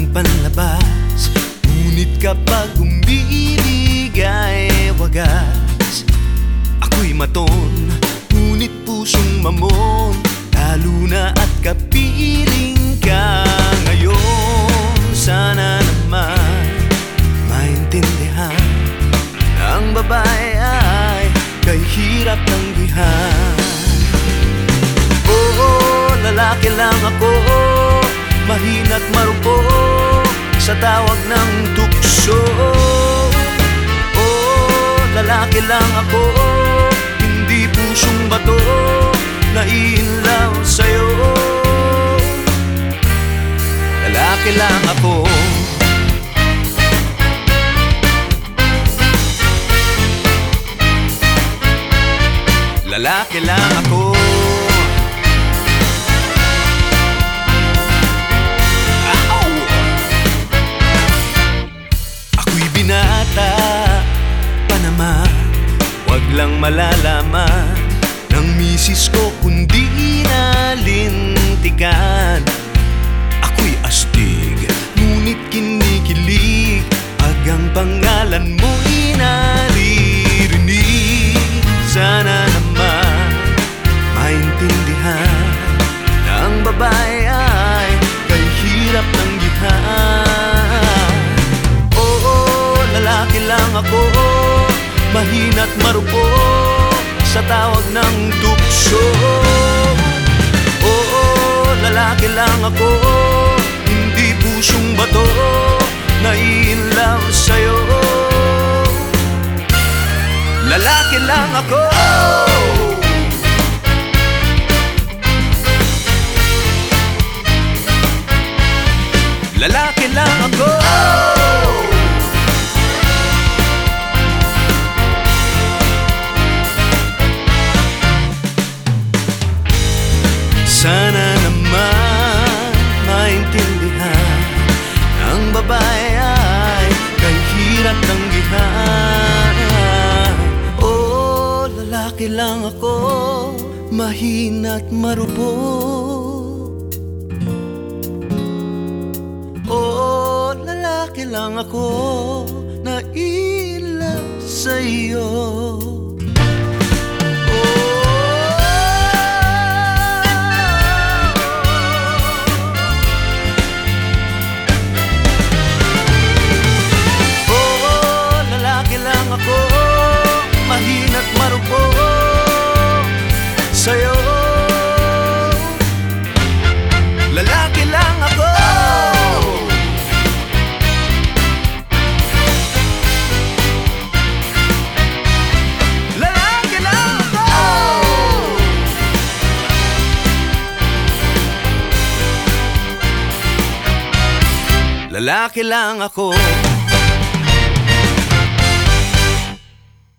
ng panlabas, ngunit kapag umiibig ay wagas. Ako'y maton, ngunit pusong mamon, lalo na at kapiling ka ngayon. Sana naman maintindihan na ang babae ay kay hirap tanggihan. Oo, lalaki lang ako, mahina't marupok sa tawag ng tukso. Oo, lalaki lang ako, hindi pusong bato na iinlaw sa'yo. Lalaki lang ako. Lalaki lang ako. Ako'y binata pa naman, wag lang malalaman ng misis ko kundi nalintikan. Ako'y astig, ngunit kinikilig, agang pangalan mo'y naririnig. Sana naman maintindihan na ang babae ay kay hirap tanggihan. Oo, lalaki lang ako, mahina't marupok sa tawag ng tukso. Oo, lalaki lang ako, hindi pusong bato na iinlaw sa'yo. Lalaki lang ako. Lalaki lang ako. Sana naman maintindihan ang babae ay kay hirap tanggihan. Oh, lalaki lang ako, mahina't marupok. Oh, lalaki lang ako, naiilang sa'yo. Ako, mahina't marupok sa'yo. Lalaki lang ako. Lalaki lang ako. Lalaki lang ako.